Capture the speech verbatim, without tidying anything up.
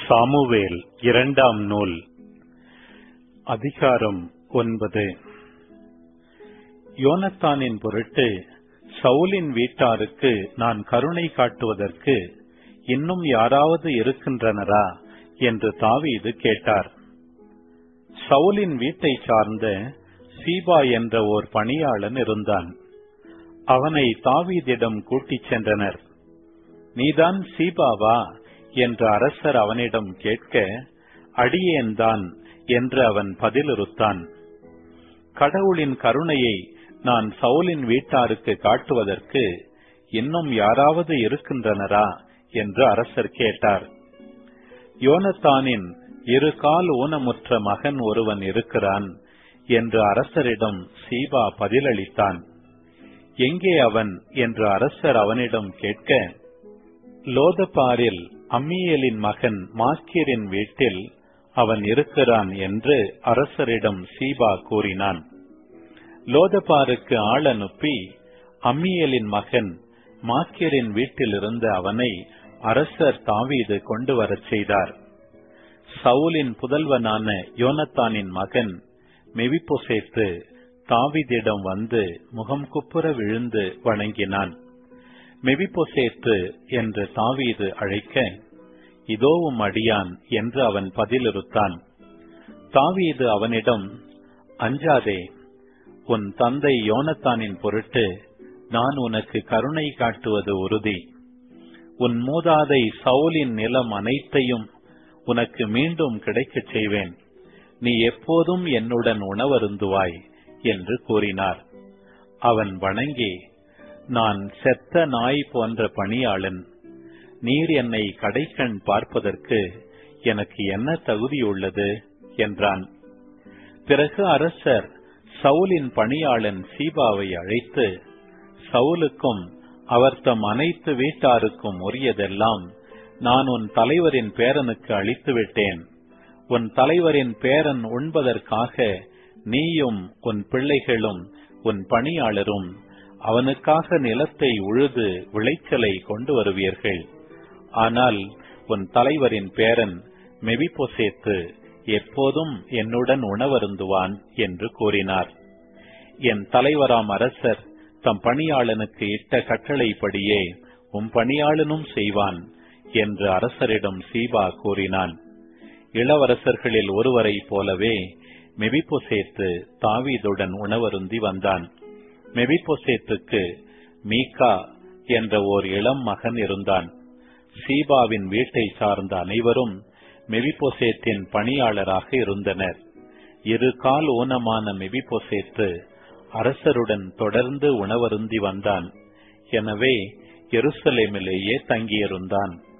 Samuel இரண்டாம் நூல் அதிகாரம் ஒன்பது. யோனத்தானின் பொருட்டு சவுலின் வீட்டாருக்கு நான் கருணை காட்டுவதற்கு இன்னும் யாராவது இருக்கின்றனரா என்று தாவீது கேட்டார். சவுலின் வீட்டை சார்ந்த சீபா என்ற ஓர் பணியாளன் இருந்தான். அவனை தாவீதிடம் கூட்டிச் சென்றனர். நீதான் சீபாவா என்று அரசர் அவனிடம் கேட்க, அடியேன்தான் என்று அவன் பதிலுறுத்தான். கடவுளின் கருணையை நான் சவுலின் வீட்டாருக்கு காட்டுவதற்கு இன்னும் யாராவது இருக்கின்றனரா என்று அரசர் கேட்டார். யோனத்தானின் இரு கால் ஊனமுற்ற மகன் ஒருவன் இருக்கிறான் என்று அரசரிடம் சீபா பதிலளித்தான். எங்கே அவன் என்று அரசர் அவனிடம் கேட்க, லோதபாரில் அம்மியேலின் மகன் மாக்கீரின் வீட்டில் அவன் இருக்கிறான் என்று அரசரிடம் சீபா கூறினான். லோதபாருக்கு ஆள் அனுப்பி அம்மியேலின் மகன் மாக்கீரின் வீட்டில் இருந்த அவனை அரசர் தாவீது கொண்டு வரச் செய்தார். சவுலின் புதல்வனான யோனத்தானின் மகன் மெவிபோசேத்து தாவீதிடம் வந்து முகம் குப்புற விழுந்து வணங்கினான். மெவிபோசேத்து என்று தாவீது அழைக்க, இதோவும் அடியான் என்று அவன் பதிலிறுத்தான். தாவீது அவனிடம், அஞ்சாதே, உன் தந்தை யோனத்தானின் பொருட்டு நான் உனக்கு கருணை காட்டுவது உறுதி. உன் மூதாதை சவுலின் நிலம் அனைத்தையும் உனக்கு மீண்டும் கிடைக்கச் செய்வேன். நீ எப்போதும் என்னுடன் உணவருந்துவாய் என்று கூறினார். அவன் வணங்கி, நான் செத்த நாய் போன்ற பணியாளன். நீர் என்னை கடைக்கண் பார்ப்பதற்கு எனக்கு என்ன தகுதியுள்ளது என்றான். பிறகு அரசர் சவுலின் பணியாளன் சீபாவை அழைத்து, சவுலுக்கும் அவர் தம் அனைத்து வீட்டாருக்கும் உரியதெல்லாம் நான் உன் தலைவரின் பேரனுக்கு அளித்துவிட்டேன். உன் தலைவரின் பேரன் உண்பதற்காக நீயும் உன் பிள்ளைகளும் உன் பணியாளரும் அவனுக்காக நிலத்தை உழுது விளைச்சலை கொண்டு வருவீர்கள். ஆனால் உன் தலைவரின் பேரன் மெவிபோசேத்து எப்போதும் என்னுடன் உணவருந்துவான் என்று கூறினார். என் தலைவராம் அரசர் தம் பணியாளனுக்கு இட்ட கட்டளைப்படியே உம் பணியாளனும் செய்வான் என்று அரசரிடம் சீபா கூறினான். இளவரசர்களில் ஒருவரை போலவே மெவிபோசேத்து தாவீதுடன் உணவருந்தி வந்தான். மெவிபோசேத்துக்கு மீகா என்ற ஓர் இளம் மகன் இருந்தான். சீபாவின் வீட்டை சார்ந்த அனைவரும் மெவிபோசேத்தின் பணியாளராக இருந்தனர். இரு கால் ஊனமான மெவிபோசேத்து அரசருடன் தொடர்ந்து உணவருந்தி வந்தான். எனவே எருசலேமிலேயே தங்கியிருந்தான்.